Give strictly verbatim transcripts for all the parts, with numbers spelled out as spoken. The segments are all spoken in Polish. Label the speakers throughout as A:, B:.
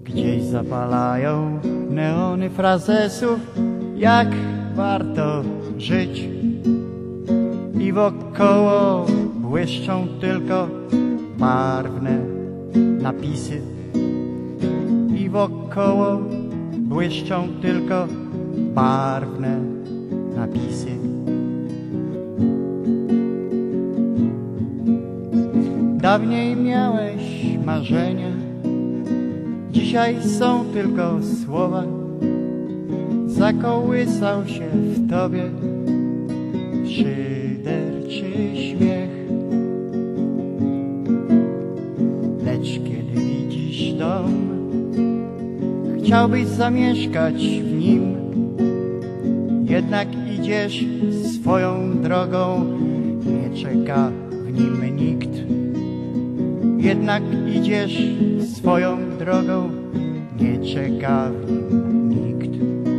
A: Gdzieś zapalają neony frazesów, jak warto żyć. I wokoło błyszczą tylko barwne napisy. I wokoło błyszczą tylko barwne napisy. Dawniej miałeś marzenia, dzisiaj są tylko słowa. Zakołysał się w tobie szyderczy śmiech. Lecz kiedy widzisz dom, chciałbyś zamieszkać w nim. Jednak idziesz swoją drogą, nie czeka w nim nikt. Jednak idziesz swoją drogą, nie czeka w nim nikt.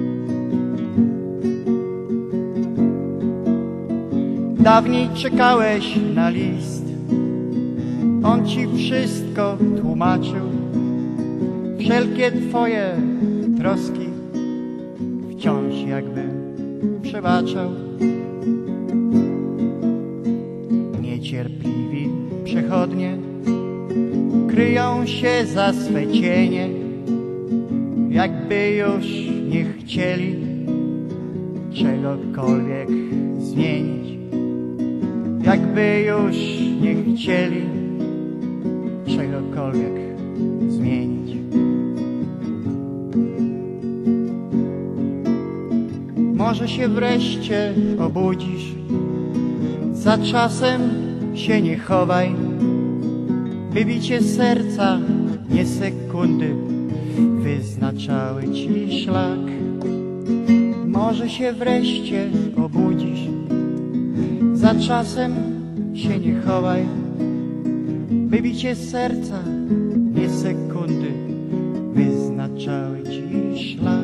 A: Dawniej czekałeś na list, on ci wszystko tłumaczył. Wszelkie twoje troski wciąż jakby przebaczał. Niecierpliwi przechodnie kryją się za swe cienie, jakby już nie chcieli czegokolwiek zmienić. Jakby już nie chcieli czegokolwiek zmienić. Może się wreszcie obudzisz, za czasem się nie chowaj. Wybicie serca, nie sekundy, wyznaczały ci szlak. Może się wreszcie obudzisz, za czasem się nie chowaj. Wybicie serca, nie sekundy, wyznaczały ci szlak.